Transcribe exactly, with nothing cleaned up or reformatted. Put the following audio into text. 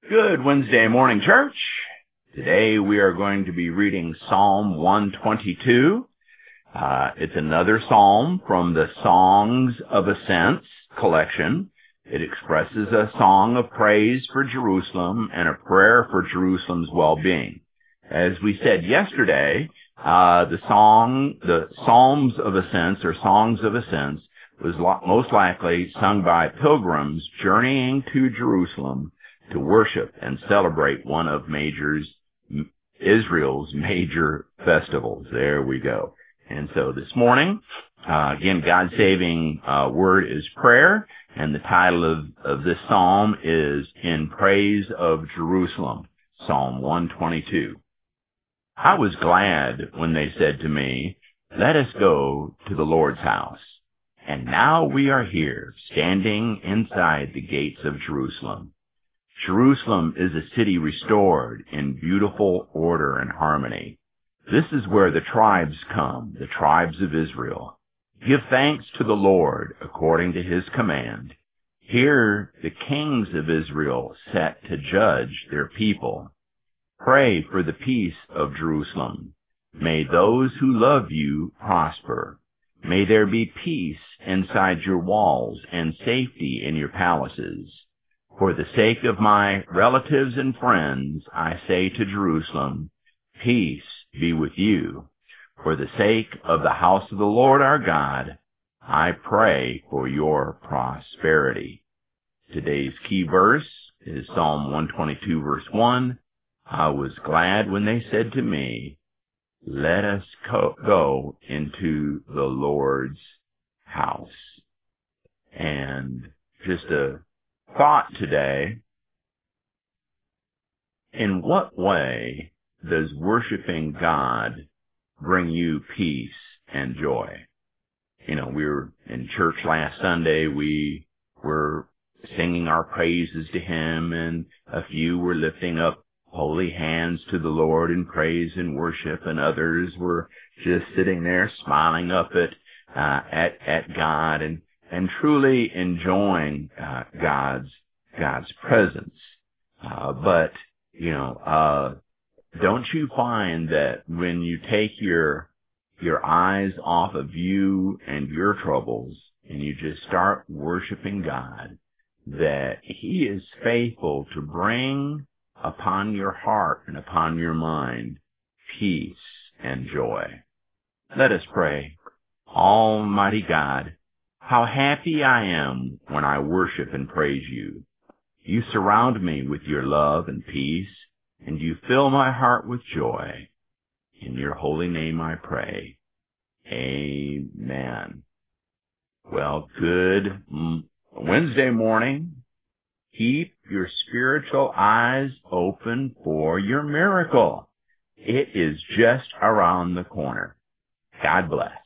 Good Wednesday morning, church. Today we are going to be reading Psalm one twenty-two. Uh, it's another psalm from the Songs of Ascents collection. It expresses a song of praise for Jerusalem and a prayer for Jerusalem's well-being. As we said yesterday, uh, the song, the Psalms of Ascents or Songs of Ascents was lo- most likely sung by pilgrims journeying to Jerusalem to worship and celebrate one of major's, Israel's major festivals. There we go. And so this morning, uh, again, God's saving uh, word is prayer, and the title of, of this psalm is In Praise of Jerusalem, Psalm one twenty-two. I was glad when they said to me, "Let us go to the Lord's house." And now we are here, standing inside the gates of Jerusalem. Jerusalem is a city restored in beautiful order and harmony. This is where the tribes come, the tribes of Israel. Give thanks to the Lord according to his command. Here the kings of Israel set to judge their people. Pray for the peace of Jerusalem. May those who love you prosper. May there be peace inside your walls and safety in your palaces. For the sake of my relatives and friends, I say to Jerusalem, peace be with you. For the sake of the house of the Lord our God, I pray for your prosperity. Today's key verse is Psalm one twenty-two, verse one. I was glad when they said to me, let us go into the Lord's house. And just a thought today, in what way does worshiping God bring you peace and joy? You know, we were in church last Sunday, we were singing our praises to him, and a few were lifting up holy hands to the Lord in praise and worship, and others were just sitting there smiling up at uh, at at God and and truly enjoying uh, God's God's presence. Uh, but you know, uh, don't you find that when you take your your eyes off of you and your troubles and you just start worshiping God, that he is faithful to bring upon your heart and upon your mind peace and joy. Let us pray. Almighty God, how happy I am when I worship and praise you. You surround me with your love and peace, and you fill my heart with joy. In your holy name I pray. Amen. Well, good Wednesday morning. Keep your spiritual eyes open for your miracle. It is just around the corner. God bless.